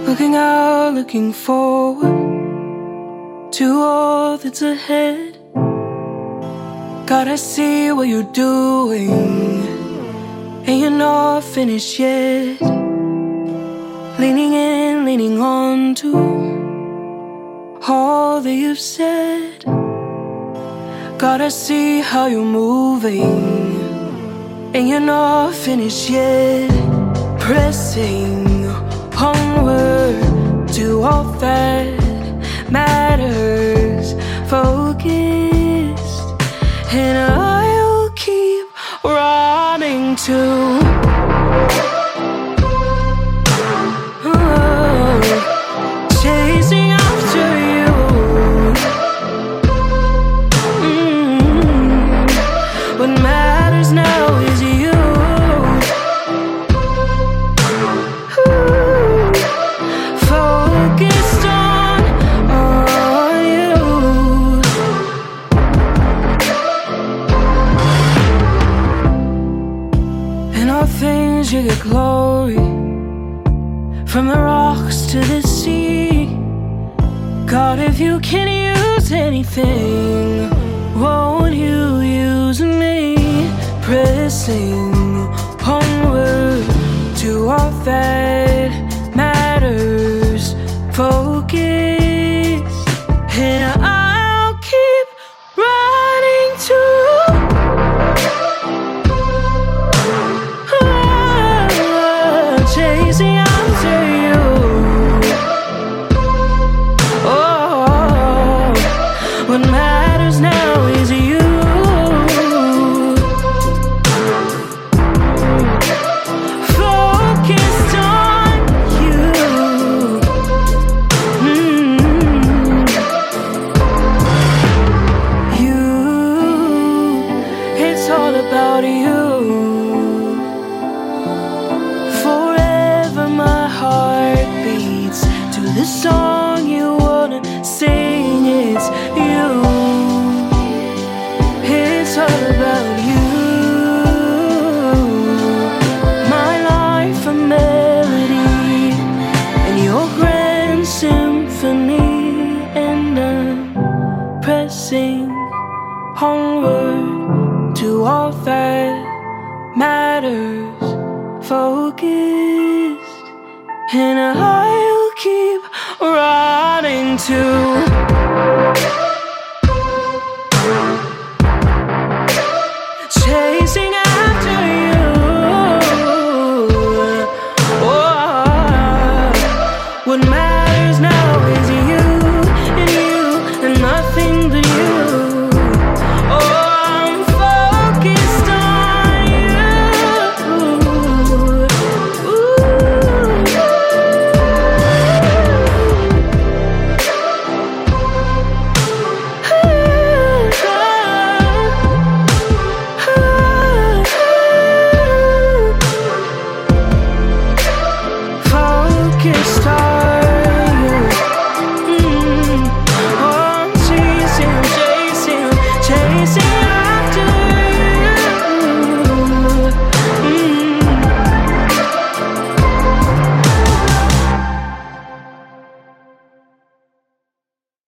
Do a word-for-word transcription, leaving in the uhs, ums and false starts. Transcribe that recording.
Looking out, looking forward to all that's ahead. God, I see what you're doing, and you're not finished yet. Leaning in, leaning on to all that you've said. God, I see how you're moving, and you're not finished yet. Pressing onward to all that matters. Focused, and I'll keep running to oh, chasing after you. mm, What matters now is you. Focused on all you. In all things you get glory, from the rocks to the sea. God, if you can use anything, won't you use me? Pressing onward to all that matters. Focus, and I'll keep running to oh, chasing after you. Oh, what matters now is you. Focused on you. Mm. You, it's all about you. Forever my heart beats to the song you wanna sing. It's you. It's all about you. My life a melody, and your grand symphony. And I'm pressing onward to all that matters. Focused, and I'll keep running to chasing after you. Oh, what matters now is you, and you, and nothing but you. Oh, I'm focused on you. Focused on